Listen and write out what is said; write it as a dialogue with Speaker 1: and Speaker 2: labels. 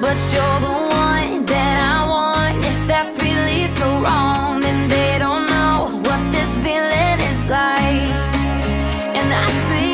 Speaker 1: but you're the one that I want. If that's really so wrong, then they don't know what this feeling is like. And I see